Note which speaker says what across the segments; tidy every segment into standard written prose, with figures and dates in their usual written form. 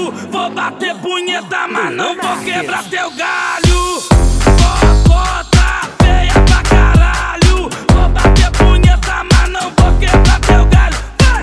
Speaker 1: galho. Vou bater punheta, mas não vou quebrar teu galho. Bota feia pra caralho. Vou bater punheta, mas não vou quebrar teu galho.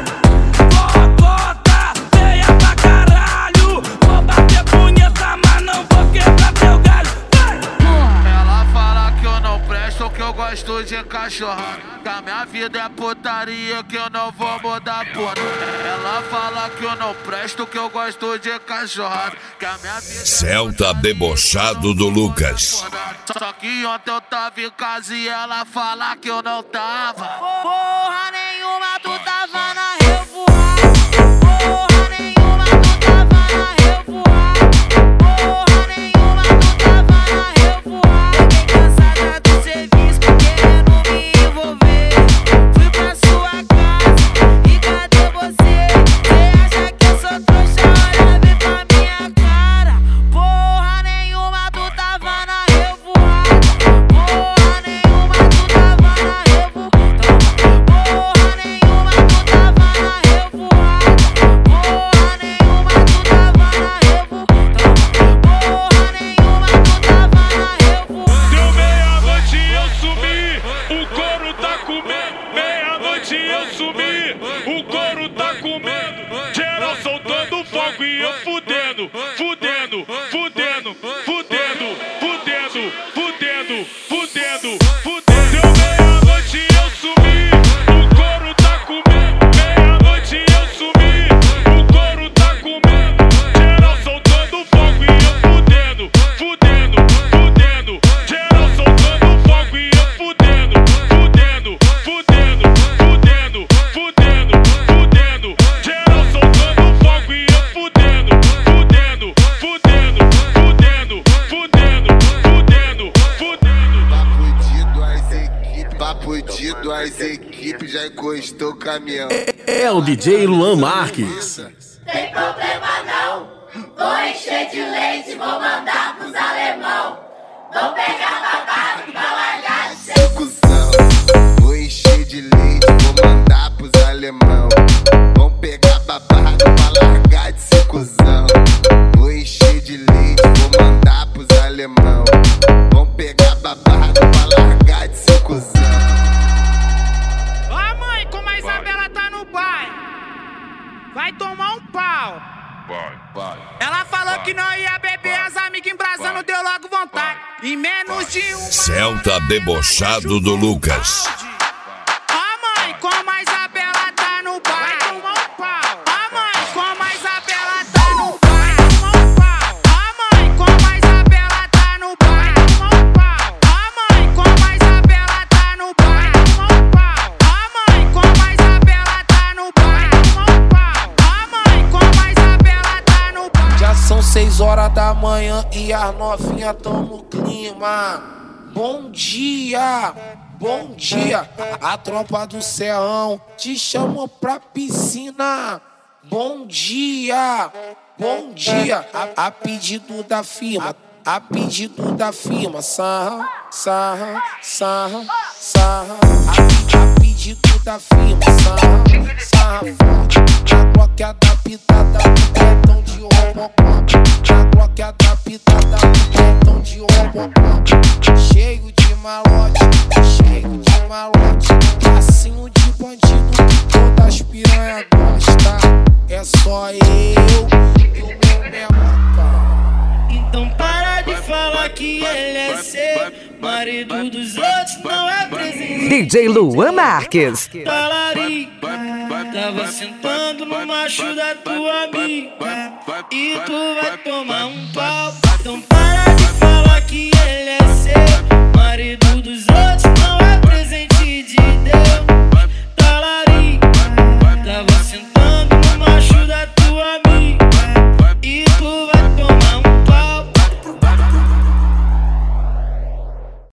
Speaker 1: Bota feia pra caralho. Vou bater punheta, mas não vou quebrar teu galho.
Speaker 2: Ela fala que eu não presto, que eu gosto de cachorrada, que a minha vida é putaria, que eu não vou mudar porra. Ela fala que eu não presto, que eu gosto de cachorrada, que a minha vida
Speaker 3: Celta debochado do Lucas.
Speaker 2: Só que ontem eu tava em casa e ela fala que eu não tava.
Speaker 4: Porra nenhuma, tu tava na revoada. Porra nenhuma, tu tava na revoada. Porra nenhuma, tu tava na revoada. Fiquei cansada do serviço, querendo me envolver. Fui pra sua casa e cadê você? Cê acha que eu sou trouxa? Olha bem pra minha cara. Porra nenhuma, tu tava na revoada. Porra nenhuma, tu tava na revoada. Porra nenhuma, tu tava na revoada. Porra nenhuma, tu tava na revoada. Porra nenhuma, tu tava na revoada.
Speaker 5: Deu meia-noite e eu sumi, o couro tá comendo. Meia-noite e eu sumi, o couro tá comendo. Geral soltando fogo e eu fudendo, fudendo, fudendo, fudendo, fudendo, fudendo, fudendo, fudendo. Deu meia-noite e eu sumi, o couro tá comendo. Meia-noite e eu sumi, o couro tá comendo. Geral soltando fogo e eu fudendo, fudendo, fudendo. Geral soltando fogo e eu fudendo, fudendo, fudendo, fudendo, fudendo, fudendo. Geral soltando fogo e eu fudendo, fudendo, fudendo, fudendo, fudendo, fudendo, fudendo.
Speaker 6: Papo dito, as equipes já encostou o caminhão.
Speaker 7: É o DJ Luan Marques.
Speaker 8: Tem problema não, vou encher de leite, vou mandar pros alemão. Vou pegar babado pra largar de ser
Speaker 6: Cusão, vou encher de leite, vou mandar pros alemão. Vão pegar babado pra largar de ser cuzão. Vou encher de leite, vou mandar pros alemão. Vão pegar babado pra largar de ser cuzão.
Speaker 4: Ó mãe, como a Isabela tá no baile, vai tomar um pau. Ela falou que não ia beber, as amigas embrasando, deu logo vontade. Em menos de um
Speaker 3: Celta debochado do Lucas.
Speaker 4: Ó mãe, como a Isabela tá no baile, vai tomar um pau. Ó mãe, como a Isabela tá no baile, vai tomar um pau. Ó mãe, como a Isabela tá no baile, vai tomar um pau. Ó mãe, como a Isabela tá no baile, vai tomar um pau. Ó mãe, como a Isabela tá no baile, vai tomar um pau. Ó mãe, como a Isabela tá no baile.
Speaker 9: Já são 6 horas da manhã e as novinhas tão no clima. Bom dia, bom dia. A tropa do Ceão te chamou pra piscina. Bom dia, bom dia. A pedido da firma, a pedido da firma. Sarra, sarra, sarra, sarra. A pedido da firma. Sarra, sarra, forte. Na Glock adaptada, tão de Robocop. Na Glock adaptada, tão de Robocop. Cheio de malote, cheio de malote. Passinho de bandido que todas piranha gosta. É só eu e o meu menor.
Speaker 4: Então para de falar que ele é seu marido dos outros, não é presente.
Speaker 10: DJ Luan Marques.
Speaker 4: Talarica, tava sentando no macho da tua amiga e tu vai tomar um pau. Então para de falar que ele é seu marido dos outros,